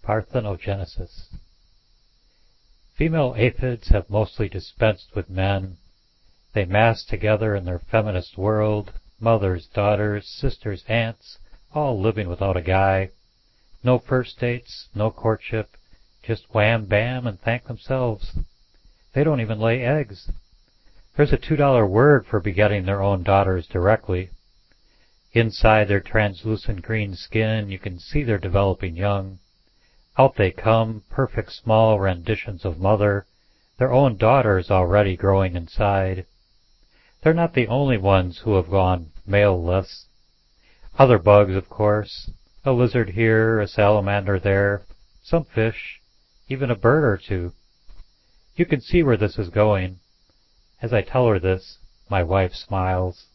Parthenogenesis. Female aphids have mostly dispensed with men. They mass together in their feminist world, mothers, daughters, sisters, aunts, all living without a guy. No first dates, no courtship, just wham bam and thank themselves. They don't even lay eggs. There's a $2 word for begetting their own daughters directly. Inside their translucent green skin you can see they're developing young. Out they come, perfect small renditions of mother, their own daughters already growing inside. They're not the only ones who have gone male-less. Other bugs, of course, a lizard here, a salamander there, some fish, even a bird or two. You can see where this is going. As I tell her this, my wife smiles.